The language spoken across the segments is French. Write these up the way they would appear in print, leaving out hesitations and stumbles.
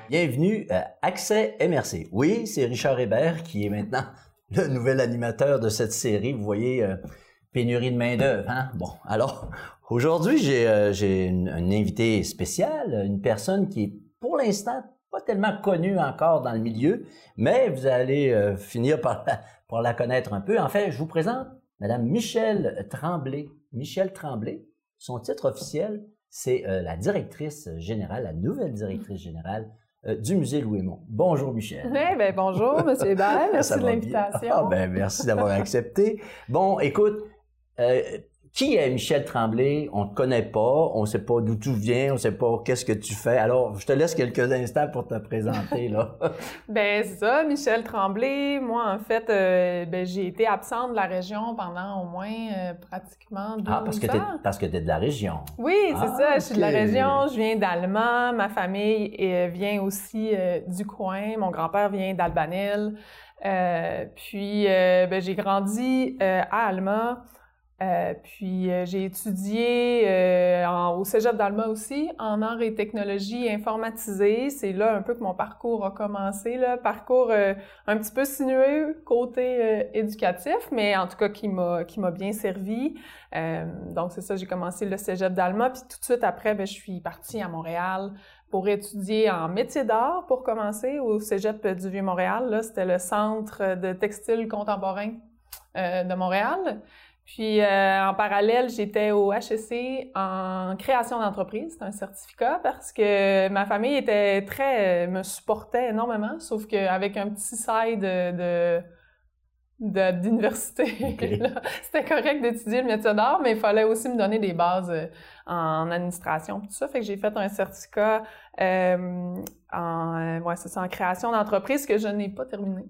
Bienvenue à Accès MRC. Oui, c'est Richard Hébert qui est maintenant le nouvel animateur de cette série. Vous voyez, pénurie de main-d'œuvre, hein? Bon, alors, aujourd'hui, j'ai une invitée spéciale, une personne qui est, pour l'instant, pas tellement connue encore dans le milieu, mais vous allez finir par la connaître un peu. En fait, je vous présente Madame Michèle Tremblay. Michèle Tremblay, son titre officiel, c'est la directrice générale, la nouvelle directrice générale du musée Louis-Aymon. Bonjour Michèle. Oui, bien bonjour M. Hébert, merci de l'invitation. Ah, ben merci d'avoir accepté. Bon, écoute, qui est Michèle Tremblay? On ne te connaît pas, on ne sait pas d'où tu viens, on ne sait pas qu'est-ce que tu fais. Alors, je te laisse quelques instants pour te présenter, là. Ben c'est ça, Michèle Tremblay. Moi, en fait, j'ai été absente de la région pendant au moins pratiquement 12 ans. Parce que tu es de la région. Oui, c'est ça, je suis de la région, je viens d'Allemand, ma famille vient aussi du coin, mon grand-père vient d'Albanel. J'ai grandi à Alma. J'ai étudié au Cégep d'Alma aussi, en arts et technologies informatisées. C'est là un peu que mon parcours a commencé, là. Parcours un petit peu sinueux côté éducatif, mais en tout cas qui m'a bien servi. Donc c'est ça, j'ai commencé le Cégep d'Alma, puis tout de suite après, je suis partie à Montréal pour étudier en métier d'art pour commencer au Cégep du Vieux-Montréal. Là, c'était le Centre de textile contemporain de Montréal. Puis, en parallèle, j'étais au HEC en création d'entreprise. C'est un certificat parce que ma famille me supportait énormément, sauf qu'avec un petit side d'université, okay. C'était correct d'étudier le métier d'art, mais il fallait aussi me donner des bases en administration, tout ça. Fait que j'ai fait un certificat en création d'entreprise que je n'ai pas terminé.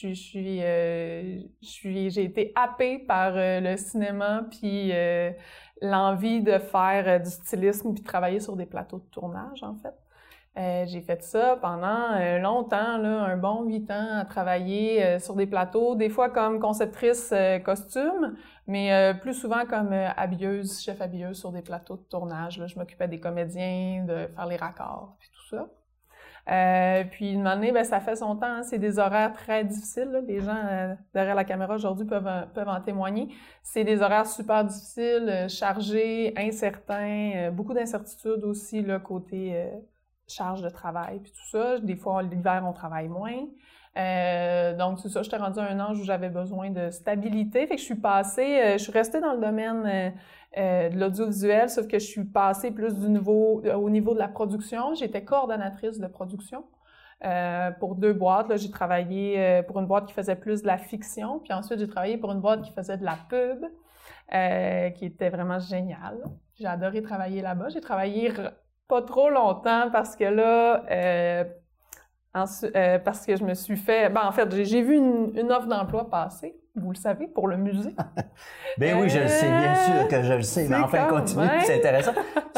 J'ai été happée par le cinéma puis l'envie de faire du stylisme puis de travailler sur des plateaux de tournage, en fait. J'ai fait ça pendant longtemps, là, un bon 8 ans à travailler sur des plateaux, des fois comme conceptrice costume, mais plus souvent comme habilleuse, chef habilleuse sur des plateaux de tournage. Là, je m'occupais des comédiens, de faire les raccords puis tout ça. Puis une année, ça fait son temps, hein, c'est des horaires très difficiles, là. Les gens derrière la caméra aujourd'hui peuvent en témoigner. C'est des horaires super difficiles, chargés, incertains, beaucoup d'incertitudes aussi là, côté charge de travail puis tout ça. Des fois, l'hiver, on travaille moins. Donc c'est ça, j'étais rendue à un âge où j'avais besoin de stabilité. Fait que je suis restée dans le domaine de l'audiovisuel, sauf que je suis passée plus au niveau de la production. J'étais coordonnatrice de production pour 2 boîtes. Là, j'ai travaillé pour une boîte qui faisait plus de la fiction, puis ensuite j'ai travaillé pour une boîte qui faisait de la pub, qui était vraiment géniale. J'ai adoré travailler là-bas. J'ai travaillé pas trop longtemps parce que là, parce que je me suis fait... en fait, j'ai vu une offre d'emploi passer, vous le savez, pour le musée. Ben oui, je le sais, bien sûr que je le sais, mais enfin, continue, c'est intéressant.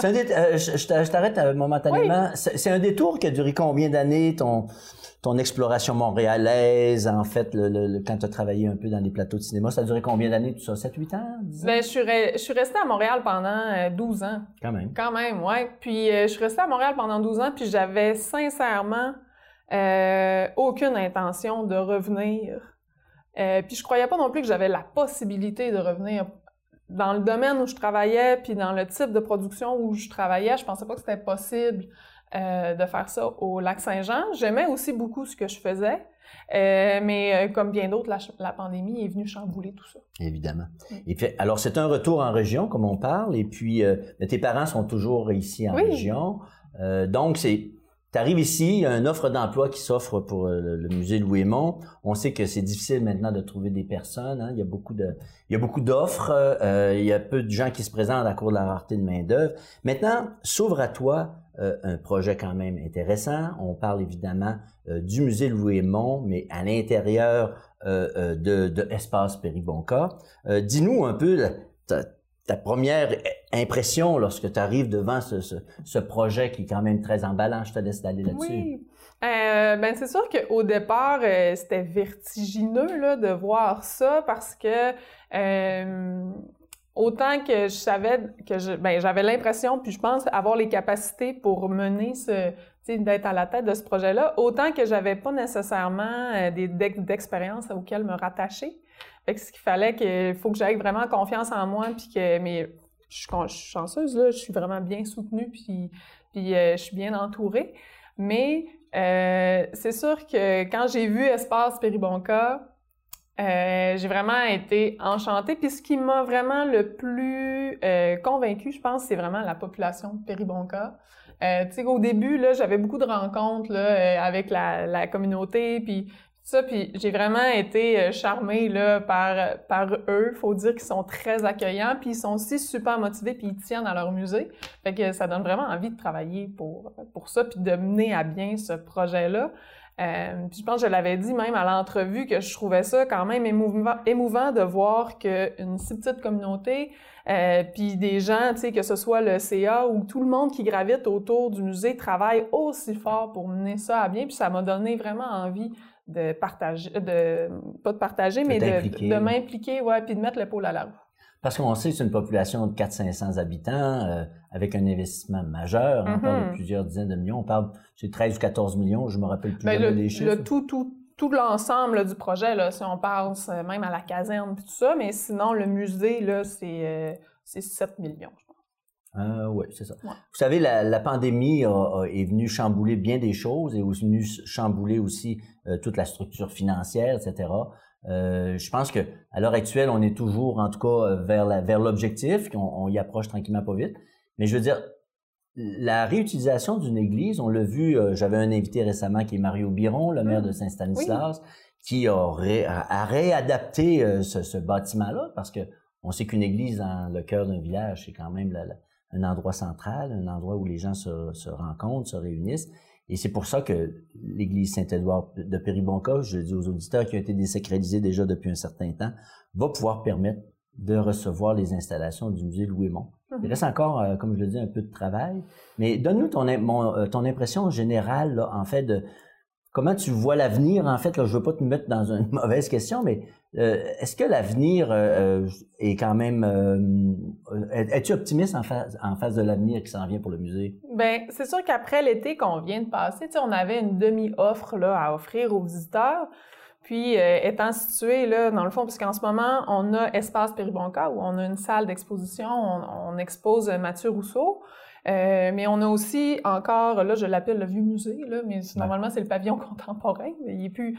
Je t'arrête momentanément. Oui. C'est un détour qui a duré combien d'années, ton exploration montréalaise, en fait, quand tu as travaillé un peu dans les plateaux de cinéma, ça a duré combien d'années, tout ça? 7-8 ans? 10 ans? Je suis restée à Montréal pendant 12 ans. Quand même. Quand même, oui. Puis je suis restée à Montréal pendant 12 ans, puis j'avais sincèrement aucune intention de revenir. Puis je croyais pas non plus que j'avais la possibilité de revenir. Dans le domaine où je travaillais, puis dans le type de production où je travaillais, je pensais pas que c'était possible de faire ça au Lac-Saint-Jean. J'aimais aussi beaucoup ce que je faisais, mais comme bien d'autres, la pandémie est venue chambouler tout ça. Évidemment. Et puis, alors, c'est un retour en région, comme on parle, et puis tes parents sont toujours ici en région. Donc, t'arrives ici, il y a une offre d'emploi qui s'offre pour le musée Louis-Aymon. On sait que c'est difficile maintenant de trouver des personnes, hein. Il y a beaucoup d'offres, il y a peu de gens qui se présentent à cause de la rareté de main-d'œuvre. Maintenant, s'ouvre à toi un projet quand même intéressant. On parle évidemment du musée Louis-Aymon, mais à l'intérieur de Espace Péribonka. Dis-nous un peu ta première impression lorsque tu arrives devant ce projet qui est quand même très emballant. Je te laisse d'aller là-dessus. Oui. C'est sûr qu'au départ, c'était vertigineux là, de voir ça parce que autant que je savais que j'avais l'impression, puis je pense avoir les capacités pour mener d'être à la tête de ce projet-là, autant que j'avais pas nécessairement d'expérience auxquelles me rattacher. Fait que ce qu'il fallait il faut que j'aie vraiment confiance en moi, puis mais je suis chanceuse, là, je suis vraiment bien soutenue, puis je suis bien entourée. Mais c'est sûr que quand j'ai vu Espace Péribonka, j'ai vraiment été enchantée. Puis ce qui m'a vraiment le plus convaincue, je pense, c'est vraiment la population de Péribonka. Tu sais, au début, là, j'avais beaucoup de rencontres là, avec la communauté, puis ça, puis j'ai vraiment été charmée là, par eux. Faut dire qu'ils sont très accueillants, puis ils sont aussi super motivés, puis ils tiennent à leur musée. Fait que ça donne vraiment envie de travailler pour ça, puis de mener à bien ce projet-là. Puis je pense que je l'avais dit même à l'entrevue que je trouvais ça quand même émouvant de voir qu'une si petite communauté, puis des gens, tu sais, que ce soit le CA ou tout le monde qui gravite autour du musée travaille aussi fort pour mener ça à bien. Puis ça m'a donné vraiment envie de partager, pas de partager, mais de m'impliquer, ouais, puis de mettre l'épaule à la roue. Parce qu'on sait que c'est une population de 400-500 habitants, avec un investissement majeur, on parle de plusieurs dizaines de millions, on parle, c'est 13 ou 14 millions, je me rappelle plus jamais des chiffres. Tout l'ensemble du projet, là, si on pense même à la caserne et tout ça, mais sinon, le musée, là, c'est 7 millions, je pense. Oui, c'est ça. Ouais. Vous savez, la pandémie est venue chambouler bien des choses et est venue chambouler aussi toute la structure financière, etc. Je pense que à l'heure actuelle, on est toujours, en tout cas, vers l'objectif, on y approche tranquillement pas vite. Mais je veux dire, la réutilisation d'une église, on l'a vu, j'avais un invité récemment qui est Mario Biron, le maire de Saint-Stanislas, qui a réadapté ce bâtiment-là, parce que on sait qu'une église dans le cœur d'un village, c'est quand même un endroit central, un endroit où les gens se rencontrent, se réunissent. Et c'est pour ça que l'église Saint-Édouard de Péribonka, je le dis aux auditeurs qui ont été désacralisés déjà depuis un certain temps, va pouvoir permettre de recevoir les installations du musée Louis-Aymon. Il reste encore, comme je le dis, un peu de travail. Mais donne-nous ton impression générale, là, en fait, de comment tu vois l'avenir. En fait, là, je veux pas te mettre dans une mauvaise question, mais est-ce que l'avenir est quand même... es-tu optimiste en face de l'avenir qui s'en vient pour le musée? Bien, c'est sûr qu'après l'été qu'on vient de passer, tu sais, on avait une demi-offre là à offrir aux visiteurs. Puis, étant situé là, dans le fond, puisqu'en ce moment, on a Espace Péribonka, où on a une salle d'exposition, on expose Mathieu Rousseau. Mais on a aussi encore, là, je l'appelle le vieux musée, là, mais normalement, c'est le pavillon contemporain, mais il est plus...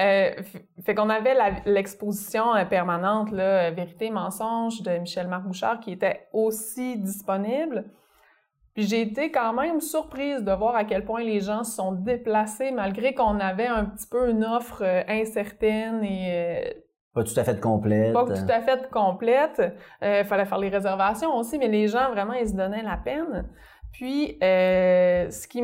fait qu'on avait l'exposition permanente, là, Vérité et mensonge de Michel-Marc Bouchard, qui était aussi disponible. Puis j'ai été quand même surprise de voir à quel point les gens se sont déplacés, malgré qu'on avait un petit peu une offre incertaine et... Pas tout à fait complète. Pas tout à fait complète. Fallait faire les réservations aussi, mais les gens, vraiment, ils se donnaient la peine. Puis, ce qui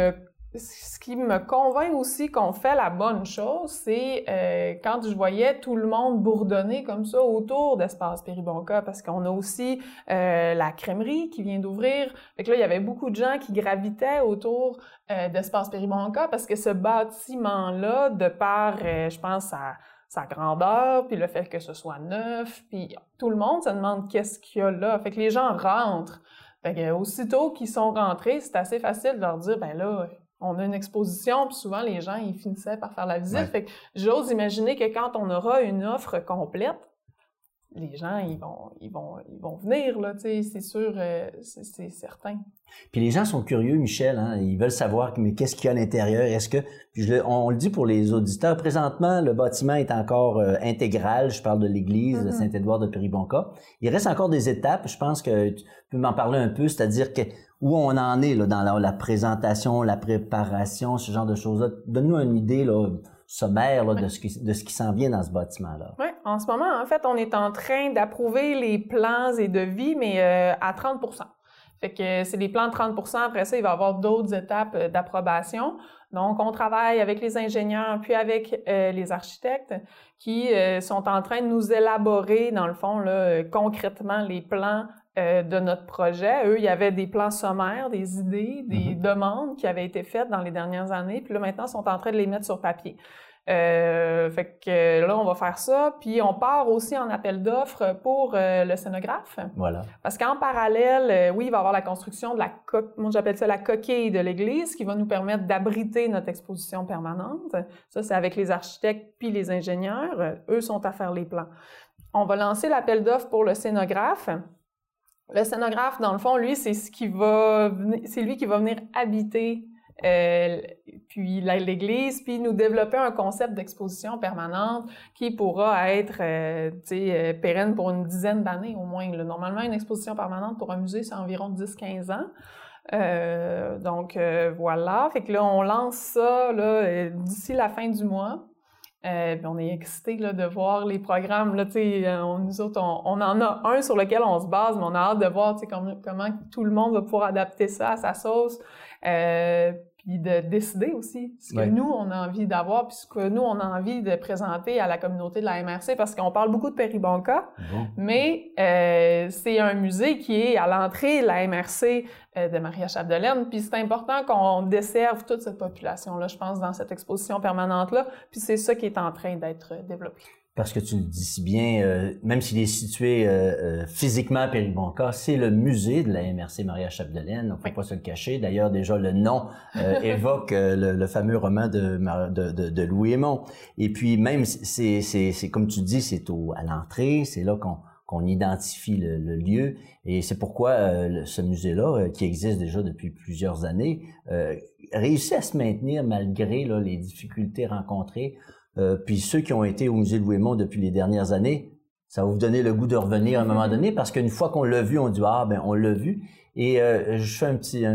me convainc aussi qu'on fait la bonne chose, c'est quand je voyais tout le monde bourdonner comme ça autour d'Espace Péribonka, parce qu'on a aussi la crèmerie qui vient d'ouvrir. Fait que là, il y avait beaucoup de gens qui gravitaient autour d'Espace Péribonka, parce que ce bâtiment-là, de par, je pense, sa grandeur, puis le fait que ce soit neuf, puis tout le monde se demande qu'est-ce qu'il y a là. Fait que les gens rentrent. Fait que aussitôt qu'ils sont rentrés, c'est assez facile de leur dire, ben là, on a une exposition, puis souvent les gens, ils finissaient par faire la visite. Ouais. Fait que j'ose imaginer que quand on aura une offre complète, les gens, ils vont venir, là, tu sais, c'est sûr, c'est certain. Puis les gens sont curieux, Michel, hein, ils veulent savoir, mais qu'est-ce qu'il y a à l'intérieur? Est-ce que, puis on le dit pour les auditeurs, présentement, le bâtiment est encore intégral, je parle de l'église de Saint-Édouard de Péribonka. Il reste encore des étapes, je pense que tu peux m'en parler un peu, c'est-à-dire que où on en est là, dans la présentation, la préparation, ce genre de choses-là. Donne-nous une idée là, sommaire là, de ce qui s'en vient dans ce bâtiment-là. Oui, en ce moment, en fait, on est en train d'approuver les plans et devis, mais à 30%. Fait que c'est les plans de 30%. Après ça, il va y avoir d'autres étapes d'approbation. Donc, on travaille avec les ingénieurs puis avec les architectes qui sont en train de nous élaborer, dans le fond, là, concrètement, les plans de notre projet. Eux, il y avait des plans sommaires, des idées, des demandes qui avaient été faites dans les dernières années. Puis là, maintenant, ils sont en train de les mettre sur papier. Fait que là, on va faire ça. Puis on part aussi en appel d'offres pour le scénographe. Voilà. Parce qu'en parallèle, oui, il va y avoir la construction de moi j'appelle ça la coquille de l'église, qui va nous permettre d'abriter notre exposition permanente. Ça, c'est avec les architectes puis les ingénieurs. Eux sont à faire les plans. On va lancer l'appel d'offres pour le scénographe. Le scénographe, dans le fond, lui, c'est lui qui va venir habiter puis l'église, puis nous développer un concept d'exposition permanente qui pourra être pérenne pour une dizaine d'années au moins. Là. Normalement, une exposition permanente pour un musée, c'est environ 10-15 ans. Voilà, fait que là, on lance ça là, d'ici la fin du mois. Puis on est excités là, de voir les programmes. Là, nous autres, on en a un sur lequel on se base, mais on a hâte de voir comment tout le monde va pouvoir adapter ça à sa sauce. Puis de décider aussi ce que nous, on a envie d'avoir, puis ce que nous, on a envie de présenter à la communauté de la MRC, parce qu'on parle beaucoup de Péribonka, mais c'est un musée qui est à l'entrée de la MRC de Maria-Chapdelaine, puis c'est important qu'on desserve toute cette population-là, je pense, dans cette exposition permanente-là, puis c'est ça qui est en train d'être développé. Parce que tu le dis si bien, même s'il est situé physiquement à Péribonka, c'est le musée de la MRC Maria-Chapdelaine. On ne peut pas se le cacher. D'ailleurs, déjà, le nom évoque le fameux roman de Louis Hémon. Et puis, même, c'est comme tu dis, c'est à l'entrée, c'est là qu'on identifie le lieu. Et c'est pourquoi ce musée-là, qui existe déjà depuis plusieurs années, réussit à se maintenir malgré là, les difficultés rencontrées. Puis ceux qui ont été au musée de Louis Hémon depuis les dernières années, ça va vous donner le goût de revenir à un moment donné, parce qu'une fois qu'on l'a vu, on dit « Ah, ben on l'a vu ». Et je fais un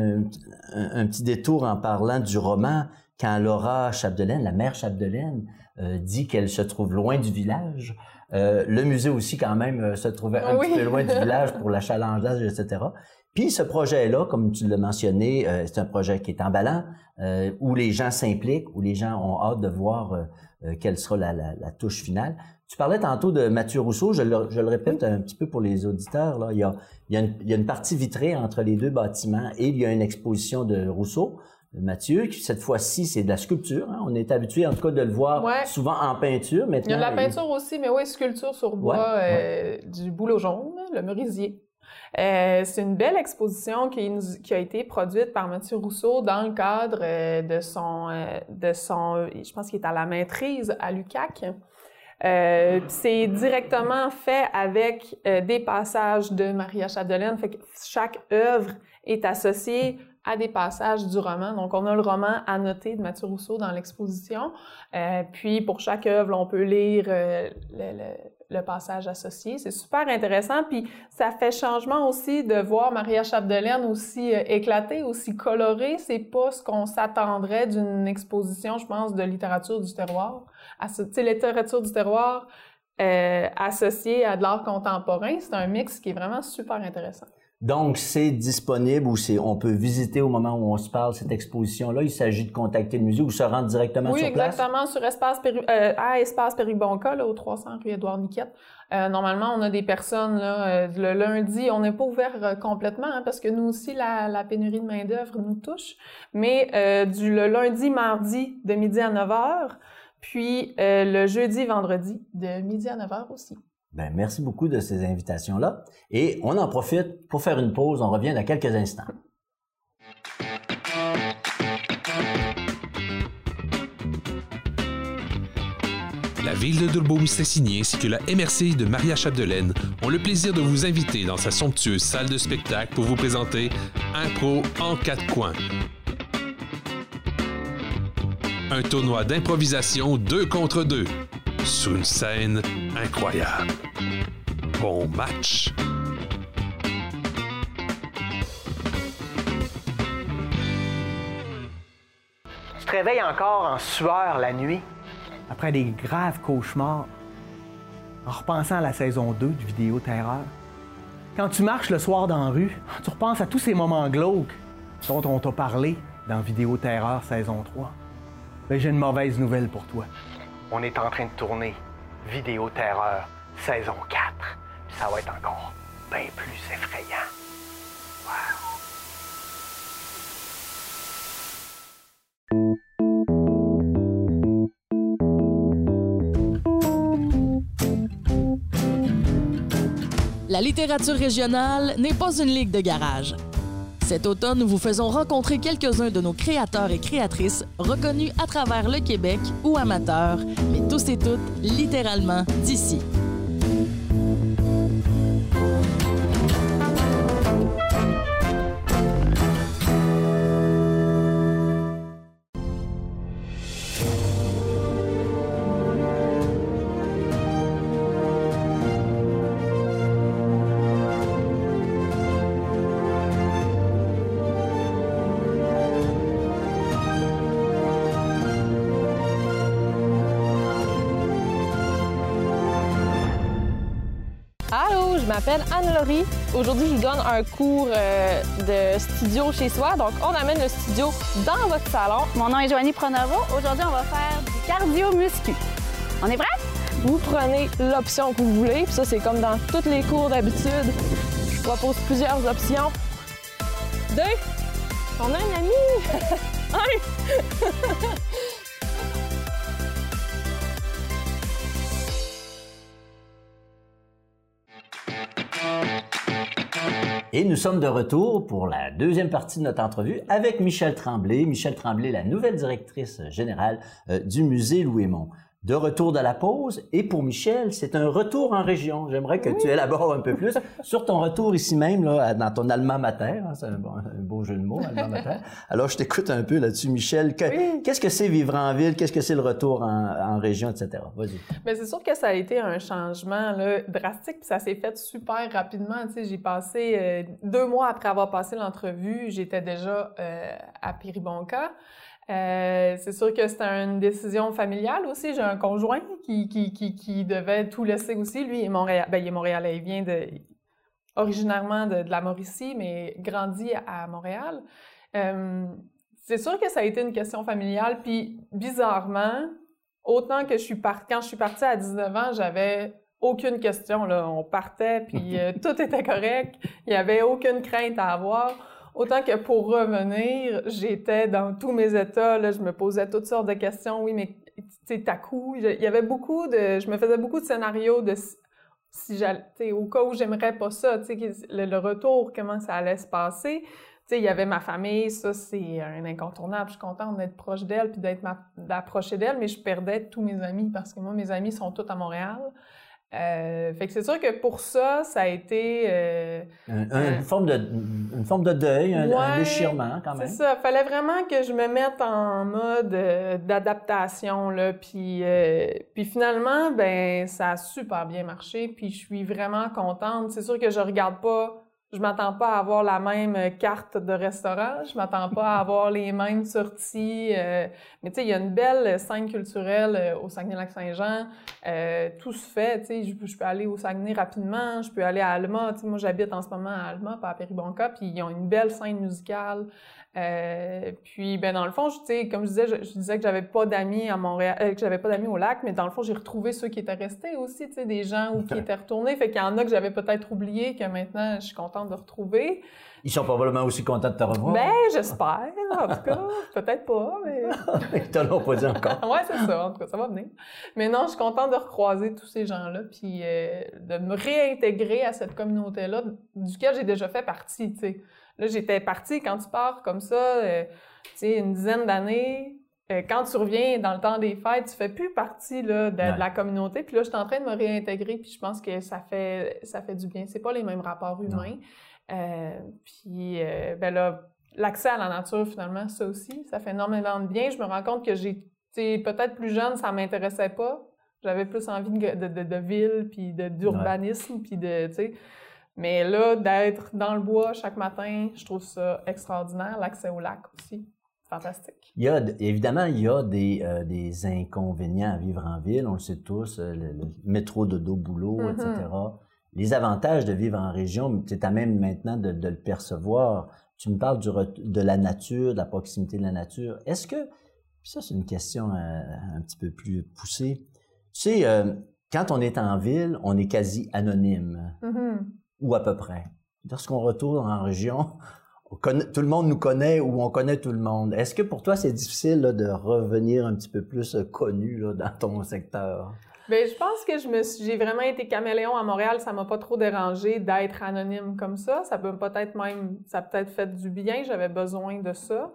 petit détour en parlant du roman quand Laura Chapdelaine, la mère Chapdelaine, dit qu'elle se trouve loin du village. Le musée aussi, quand même, se trouvait un petit peu loin du village pour l'achalandage, etc. Puis ce projet-là, comme tu l'as mentionné, c'est un projet qui est emballant, où les gens s'impliquent, où les gens ont hâte de voir quelle sera la touche finale. Tu parlais tantôt de Mathieu Rousseau, je le répète un petit peu pour les auditeurs, là. Il y a une partie vitrée entre les deux bâtiments et il y a une exposition de Rousseau. Mathieu, qui cette fois-ci, c'est de la sculpture. Hein? On est habitué, en tout cas, de le voir souvent en peinture. Maintenant, il y a de la peinture aussi, mais oui, sculpture sur bois, du bouleau jaune, le merisier. C'est une belle exposition qui a été produite par Mathieu Rousseau dans le cadre de son, je pense qu'il est à la maîtrise à l'UQAC. C'est directement fait avec des passages de Maria-Chapdelaine, fait que chaque œuvre est associée à des passages du roman. Donc, on a le roman annoté de Mathieu Rousseau dans l'exposition. Puis, pour chaque œuvre, on peut lire le passage associé. C'est super intéressant. Puis, ça fait changement aussi de voir Maria-Chapdelaine aussi éclatée, aussi colorée. C'est pas ce qu'on s'attendrait d'une exposition, je pense, de littérature du terroir. Tu sais, littérature du terroir associée à de l'art contemporain, c'est un mix qui est vraiment super intéressant. Donc, c'est disponible ou on peut visiter au moment où on se parle cette exposition-là. Il s'agit de contacter le musée ou se rendre directement sur place? Oui, exactement, sur Espace Péribonka, là, au 300 rue Édouard-Niquette. Normalement, on a des personnes, là, le lundi, on n'est pas ouvert complètement, hein, parce que nous aussi, la pénurie de main-d'œuvre nous touche. Mais le lundi, mardi, de midi à 9h, puis le jeudi, vendredi, de midi à 9h aussi. Ben, merci beaucoup de ces invitations-là. Et on en profite pour faire une pause. On revient dans quelques instants. La ville de Dolbeau-Mistassini ainsi que la MRC de Maria-Chapdelaine ont le plaisir de vous inviter dans sa somptueuse salle de spectacle pour vous présenter Impro en 4 coins. Un tournoi d'improvisation 2 contre 2 sur une scène incroyable. Bon match! Tu te réveilles encore en sueur la nuit, après des graves cauchemars, en repensant à la saison 2 du Vidéo Terreur. Quand tu marches le soir dans la rue, tu repenses à tous ces moments glauques dont on t'a parlé dans Vidéo Terreur saison 3. Ben, j'ai une mauvaise nouvelle pour toi. On est en train de tourner Vidéo Terreur saison 4. Ça va être encore bien plus effrayant. Wow. La littérature régionale n'est pas une ligue de garage. Cet automne, nous vous faisons rencontrer quelques-uns de nos créateurs et créatrices reconnus à travers le Québec ou amateurs, mais tous et toutes littéralement d'ici. Allô, je m'appelle Anne-Laurie. Aujourd'hui, je vous donne un cours de studio chez soi. Donc, on amène le studio dans votre salon. Mon nom est Joanie Pronovo. Aujourd'hui, on va faire du cardio-muscu. On est prêts? Vous prenez l'option que vous voulez. Puis ça, c'est comme dans tous les cours d'habitude. Je propose plusieurs options. 2. On a un ami. 1. Et nous sommes de retour pour la deuxième partie de notre entrevue avec Michèle Tremblay. Michèle Tremblay, la nouvelle directrice générale du musée Louis-Aymon. De retour de la pause. Et pour Michèle, c'est un retour en région. J'aimerais que tu élabores un peu plus sur ton retour ici même, là, dans ton alma mater. Hein, c'est un beau jeu de mots, alma mater. Alors, je t'écoute un peu là-dessus, Michèle. Qu'est-ce que c'est vivre en ville? Qu'est-ce que c'est le retour en région, etc.? Vas-y. Bien, c'est sûr que ça a été un changement là, drastique, puis ça s'est fait super rapidement. Tu sais, j'ai passé 2 mois après avoir passé l'entrevue, j'étais déjà à Péribonka. C'est sûr que c'était une décision familiale aussi. J'ai un conjoint qui devait tout laisser aussi. Lui, il est Montréal, il est montréalais. Il vient originairement de la Mauricie, mais grandi à Montréal. C'est sûr que ça a été une question familiale. Puis, bizarrement, autant que quand je suis partie à 19 ans, j'avais aucune question. Là. On partait, puis tout était correct. Il n'y avait aucune crainte à avoir. Autant que pour revenir, j'étais dans tous mes états, là, je me posais toutes sortes de questions. Oui, mais tu sais, t'as coup, il y avait je me faisais beaucoup de scénarios de si j'allais, au cas où j'aimerais pas ça, tu sais, le retour, comment ça allait se passer. Tu sais, il y avait ma famille, ça, c'est un incontournable. Je suis contente d'être proche d'elle puis d'approcher d'elle, mais je perdais tous mes amis parce que moi, mes amis sont tous à Montréal. Fait que c'est sûr que pour ça, ça a été... une forme de deuil, un déchirement quand même. C'est ça. Fallait vraiment que je me mette en mode d'adaptation, là. Puis finalement, ben ça a super bien marché. Puis je suis vraiment contente. C'est sûr que je m'attends pas à avoir la même carte de restaurant, je m'attends pas à avoir les mêmes sorties, mais tu sais, il y a une belle scène culturelle au Saguenay-Lac-Saint-Jean, tout se fait, tu sais, je peux aller au Saguenay rapidement, je peux aller à Alma, tu sais, moi j'habite en ce moment à Alma, pas à Péribonka, puis ils ont une belle scène musicale, puis ben dans le fond, tu sais, comme je disais que j'avais pas d'amis à Montréal, que j'avais pas d'amis au lac, mais dans le fond, j'ai retrouvé ceux qui étaient restés aussi, tu sais, des gens qui étaient retournés, fait qu'il y en a que j'avais peut-être oublié, que maintenant, je suis contente de retrouver. Ils sont probablement aussi contents de te revoir. Ben, j'espère, en tout cas. Peut-être pas, mais... Ils te l'ont pas dit encore. Ouais, c'est ça. En tout cas, ça va venir. Mais non, je suis contente de recroiser tous ces gens-là, puis de me réintégrer à cette communauté-là, duquel j'ai déjà fait partie, tu sais. Là, j'étais partie, quand tu pars comme ça, tu sais, une dizaine d'années, quand tu reviens dans le temps des fêtes, tu fais plus partie là, de la communauté. Puis là, je suis en train de me réintégrer, puis je pense que ça fait du bien. C'est pas les mêmes rapports humains. Puis ben là, l'accès à la nature, finalement, ça aussi, ça fait énormément de bien. Je me rends compte que peut-être plus jeune, ça m'intéressait pas. J'avais plus envie de ville, puis d'urbanisme, puis tu sais... Mais là, d'être dans le bois chaque matin, je trouve ça extraordinaire. L'accès au lac aussi, fantastique. Évidemment, il y a des inconvénients à vivre en ville. On le sait tous, le métro dodo-boulot, etc. Les avantages de vivre en région, c'est à même maintenant de le percevoir. Tu me parles de la nature, de la proximité de la nature. Est-ce que, puis ça c'est une question un petit peu plus poussée, tu sais, quand on est en ville, on est quasi anonyme. Ou à peu près. Lorsqu'on retourne en région, tout le monde nous connaît ou on connaît tout le monde. Est-ce que pour toi, c'est difficile là, de revenir un petit peu plus connu là, dans ton secteur? Ben, je pense que j'ai vraiment été caméléon à Montréal. Ça m'a pas trop dérangé d'être anonyme comme ça. Ça a peut-être fait du bien. J'avais besoin de ça.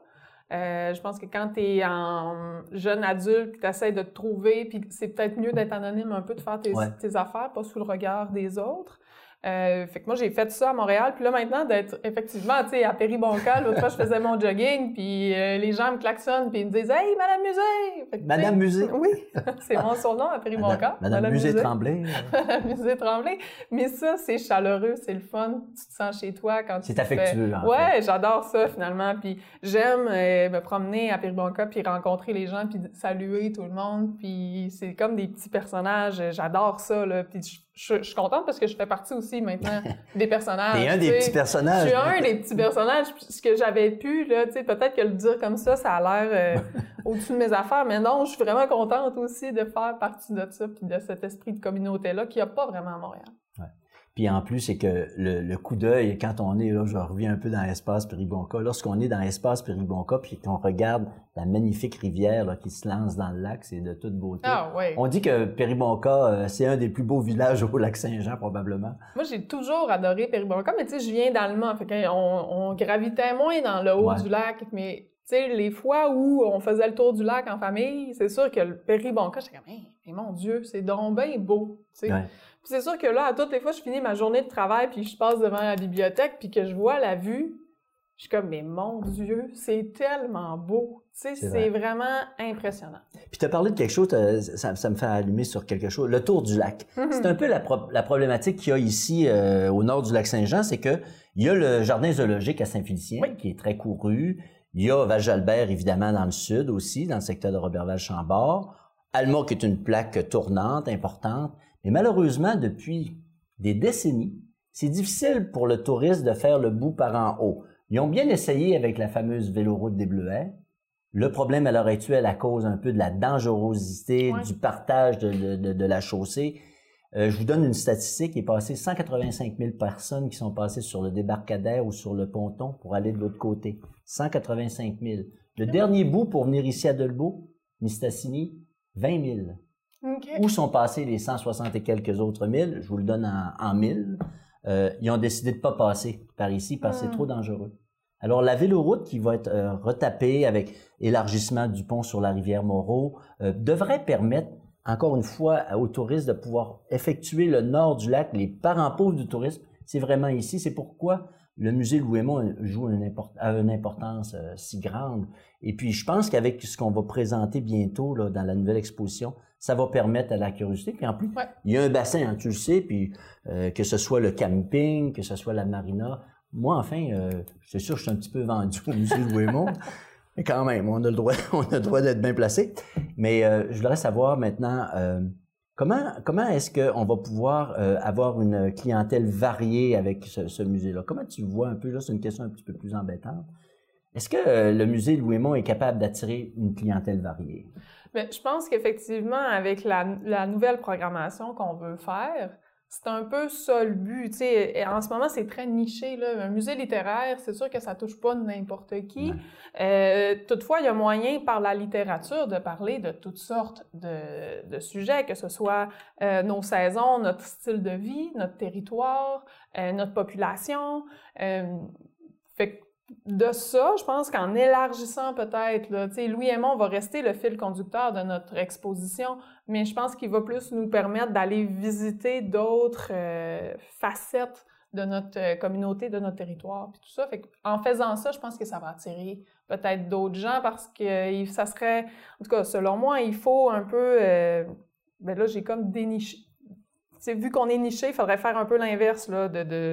Je pense que quand tu es en jeune adulte, puis tu essaies de te trouver, puis c'est peut-être mieux d'être anonyme un peu, de faire tes affaires, pas sous le regard des autres. Fait que moi, j'ai fait ça à Montréal. Puis là, maintenant, d'être effectivement, tu sais, à Péribonka, l'autre fois, je faisais mon jogging, puis les gens me klaxonnent, puis ils me disent « Hey, Madame Musée! » Fait que, Madame Musée? Oui, c'est mon surnom à Péribonka. Madame Musée Tremblay. Madame Musée Tremblay. Mais ça, c'est chaleureux, c'est le fun. Tu te sens chez toi quand tu C'est affectueux, en fait. Ouais, j'adore ça, finalement. Puis j'aime me promener à Péribonka, puis rencontrer les gens, puis saluer tout le monde. Puis c'est comme des petits personnages. J'adore ça, là. Puis je suis contente parce que je fais partie aussi maintenant des personnages. T'es un des petits personnages. Je suis un des petits personnages. Ce que j'avais pu, là, tu sais, peut-être que le dire comme ça a l'air au-dessus de mes affaires, mais non, je suis vraiment contente aussi de faire partie de ça puis de cet esprit de communauté-là qu'il n'y a pas vraiment à Montréal. Ouais. Puis en plus, c'est que le coup d'œil, quand on est, là, je reviens un peu dans l'espace Péribonka, lorsqu'on est dans l'espace Péribonka puis qu'on regarde la magnifique rivière là, qui se lance dans le lac, c'est de toute beauté. Ah oui. On dit que Péribonka, c'est un des plus beaux villages au lac Saint-Jean, probablement. Moi, j'ai toujours adoré Péribonka, mais tu sais, je viens d'Allemand, fait qu'on gravitait moins dans le haut du lac, mais tu sais, les fois où on faisait le tour du lac en famille, c'est sûr que le Péribonka, j'étais comme « mais mon Dieu, c'est donc bien beau! » tu sais. Puis c'est sûr que là, à toutes les fois, je finis ma journée de travail, puis je passe devant la bibliothèque, puis que je vois la vue, je suis comme « mais mon Dieu, c'est tellement beau! » Tu sais, c'est vraiment impressionnant. Puis tu as parlé de quelque chose, ça me fait allumer sur quelque chose, le tour du lac. C'est un peu la problématique qu'il y a ici au nord du lac Saint-Jean, c'est que il y a le jardin zoologique à Saint-Félicien, qui est très couru. Il y a Val-Jalbert, évidemment, dans le sud aussi, dans le secteur de Roberval-Chambord. Alma, qui est une plaque tournante, importante. Mais malheureusement, depuis des décennies, c'est difficile pour le touriste de faire le bout par en haut. Ils ont bien essayé avec la fameuse véloroute des Bleuets. Le problème à l'heure actuelle, à cause un peu de la dangerosité, du partage de la chaussée. Je vous donne une statistique, il est passé 185 000 personnes qui sont passées sur le débarcadère ou sur le ponton pour aller de l'autre côté. 185 000. Le dernier bout pour venir ici à Dolbeau, Mistassini, 20 000. Okay. Où sont passés les 160 et quelques autres mille? Je vous le donne en mille. Ils ont décidé de ne pas passer par ici parce que c'est trop dangereux. Alors, la véloroute qui va être retapée avec élargissement du pont sur la rivière Moreau devrait permettre, encore une fois, aux touristes de pouvoir effectuer le nord du lac. Les parents pauvres du tourisme, c'est vraiment ici. C'est pourquoi le musée Louis-Aymon joue une importance si grande. Et puis, je pense qu'avec ce qu'on va présenter bientôt là, dans la nouvelle exposition, ça va permettre à la curiosité. Puis en plus, il y a un bassin, hein, tu le sais, puis que ce soit le camping, que ce soit la marina. Moi, enfin, c'est sûr, je suis un petit peu vendu au musée Louis-Aymon. Mais quand même, on a le droit d'être bien placé. Mais je voudrais savoir maintenant, comment est-ce qu'on va pouvoir avoir une clientèle variée avec ce musée-là? Comment tu vois un peu, là, c'est une question un petit peu plus embêtante. Est-ce que le musée Louis-Aymon est capable d'attirer une clientèle variée? Bien, je pense qu'effectivement, avec la nouvelle programmation qu'on veut faire, c'est un peu ça le but. Tu sais, en ce moment, c'est très niché, là. Un musée littéraire, c'est sûr que ça touche pas n'importe qui. Toutefois, il y a moyen, par la littérature, de parler de toutes sortes de sujets, que ce soit nos saisons, notre style de vie, notre territoire, notre population. Fait que de ça, je pense qu'en élargissant peut-être, là, tu sais, Louis-Aymon va rester le fil conducteur de notre exposition, mais je pense qu'il va plus nous permettre d'aller visiter d'autres facettes de notre communauté, de notre territoire, puis tout ça. Fait qu'en faisant ça, je pense que ça va attirer peut-être d'autres gens parce que ça serait, en tout cas, selon moi, il faut un peu, ben là, j'ai comme déniché. T'sais, vu qu'on est niché, il faudrait faire un peu l'inverse, là,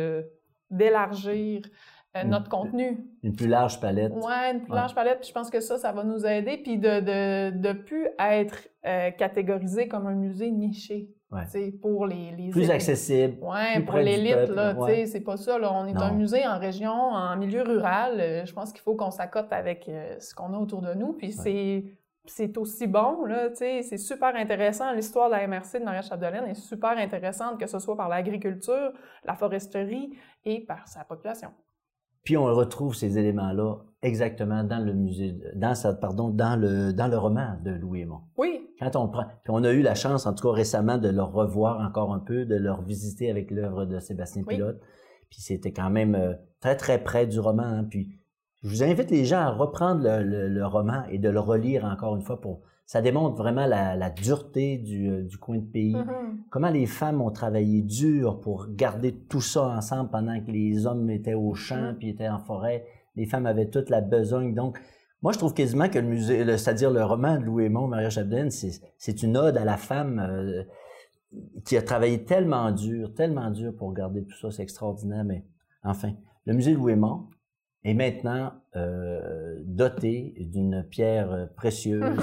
d'élargir notre contenu. Une plus large palette. Oui, une plus large palette. Puis je pense que ça va nous aider. Puis de plus être catégorisé comme un musée niché. Pour les plus accessible. Oui, pour l'élite, là. C'est pas ça, là. On est un musée en région, en milieu rural. Je pense qu'il faut qu'on s'accote avec ce qu'on a autour de nous. Puis c'est aussi bon, là, tu sais, c'est super intéressant. L'histoire de la MRC de Maria-Chapdelaine est super intéressante, que ce soit par l'agriculture, la foresterie et par sa population. Puis on retrouve ces éléments-là exactement dans le musée, dans le roman de Louis-Aymon. Oui, quand on prend... Puis on a eu la chance, en tout cas récemment, de le revoir encore un peu, de le revisiter avec l'œuvre de Sébastien Pilote. Puis c'était quand même très, très près du roman. Hein. Puis je vous invite les gens à reprendre le roman et de le relire encore une fois pour... Ça démontre vraiment la dureté du coin de pays. Comment les femmes ont travaillé dur pour garder tout ça ensemble pendant que les hommes étaient au champ puis étaient en forêt. Les femmes avaient toute la besogne. Donc, moi, je trouve quasiment que le musée, c'est-à-dire le roman de Louis Hémon, Maria Chapdelaine, c'est une ode à la femme qui a travaillé tellement dur pour garder tout ça. C'est extraordinaire. Mais enfin, le musée Louis Hémon est maintenant doté d'une pierre précieuse.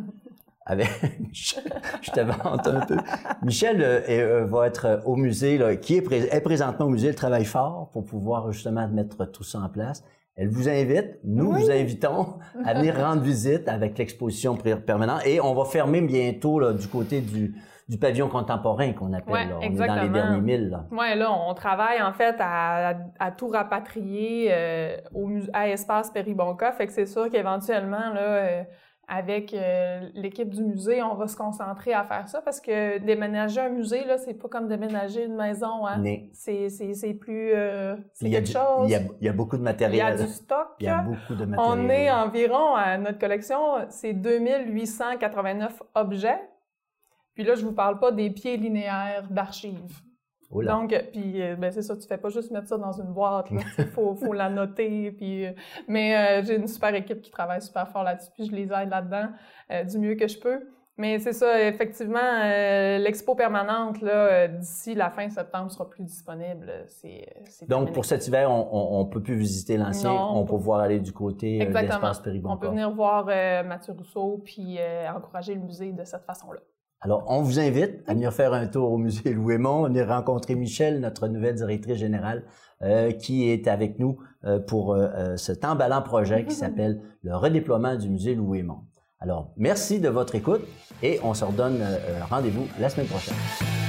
Je te vante un peu. Michel va être au musée, là, qui est présentement au musée. Elle travaille fort pour pouvoir justement mettre tout ça en place. Elle vous invite, nous vous invitons à venir rendre visite avec l'exposition permanente. Et on va fermer bientôt là, du côté du pavillon contemporain qu'on appelle. Là. On est dans les derniers milles. Oui, là, on travaille en fait à tout rapatrier à Espace Péribonka. Fait que c'est sûr qu'éventuellement, là, avec l'équipe du musée, on va se concentrer à faire ça parce que déménager un musée, là, c'est pas comme déménager une maison, hein. C'est plus... c'est quelque chose. Il y a beaucoup de matériel. Il y a du stock. Il y a beaucoup de matériel. On est environ, à notre collection, c'est 2889 objets. Puis là, je vous parle pas des pieds linéaires d'archives. Oh là. Donc, puis, ben c'est ça, tu fais pas juste mettre ça dans une boîte, là. faut la noter, puis... mais j'ai une super équipe qui travaille super fort là-dessus, puis je les aide là-dedans du mieux que je peux. Mais c'est ça, effectivement, l'expo permanente, là, d'ici la fin septembre, sera plus disponible. C'est Donc, terminé. pour cet hiver, on peut plus visiter l'ancien, on peut pouvoir aller du côté de l'Espace Péribonka. On peut venir voir Mathieu Rousseau, puis encourager le musée de cette façon-là. Alors, on vous invite à venir faire un tour au musée Louis Hémon, venir rencontrer Michel, notre nouvelle directrice générale, qui est avec nous pour cet emballant projet qui s'appelle le redéploiement du musée Louis Hémon. Alors, merci de votre écoute et on se redonne rendez-vous la semaine prochaine.